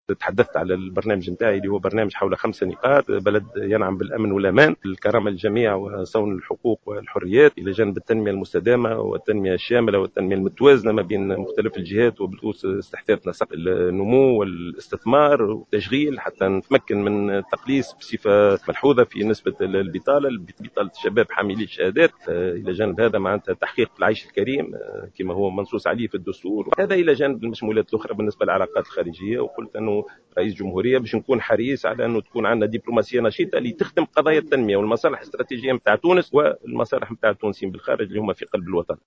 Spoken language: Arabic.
تحدثت على البرنامج نتاعي اللي هو برنامج حول 5 نقاط: بلد ينعم بالأمن والأمان، الكرامة للجميع وصون الحقوق والحريات، إلى جانب التنمية المستدامة والتنمية الشاملة والتنمية المتوازنة ما بين مختلف الجهات، وبالخصوص استحداث نسق النمو والاستثمار والتشغيل حتى نتمكن من التقليص بصفة ملحوظة في نسبة البطالة الشباب حاملي الشهادات. إلى جانب هذا معناتها تحقيق العيش الكريم كما هو منصوص عليه في الدستور، هذا إلى جانب المشمولات الأخرى بالنسبة للعلاقات الخارجية. وقلت أنه رئيس جمهورية باش نكون حريص على أنه تكون عندنا دبلوماسية نشيطة اللي تخدم قضايا التنمية والمصالح الاستراتيجية متاع تونس والمصالح متاع التونسيين بالخارج اللي هم في قلب الوطن.